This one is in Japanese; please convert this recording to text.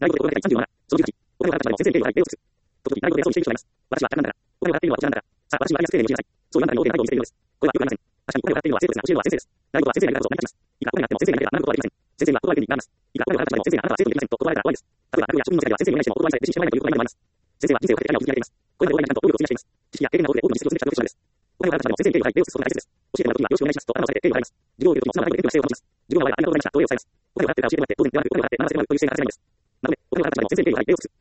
内部で37、その18、お金を払った場合も先生には内部を尽くす。時々内部でそうしている人がいます。私は何なんだ。お金を払っているのは私なんだ。さあ、私に割安丁寧に教えなさい。そういうあなたに大手内部を見せているようです。これはよくありません。確かにお金を払っているのは生徒ですが、教えるのは先生です。内部は先生にありがとうと何かします。いくらお金があっても先生になければなることはできません。先生には断られているになります。いくらお金を払った場合も先生にあなたは生徒にできませんと断られたら終わりです。例えば、学部や職人の世界では先生にお願いしてもお断りされて自信してもらえないということが今でもあります。先生は人生をかけてキャリアを築き上げています。これまでお金がちゃんと努力を積み上げています。知識や経験などで多くの実績を積んできたプロフェッショナルです。お金を払った場合も先生に敬意を払い、目を尽くすことが大切です。教えてもらう時には目を尽くすことが大切です。教えてもらうことが大切です。授業を受けるともその内部で勉強が必要なのです。授業を受けると素直な内部で勉強が必要を持ちます。授業の前はありがとうございましたと礼を伝えます。お金を払っているから教えてもらってというのではなく、お金を払っているから教えてもらってという姿勢があります。なので、お金を払った場合も先生に敬意を払い、目を尽くす。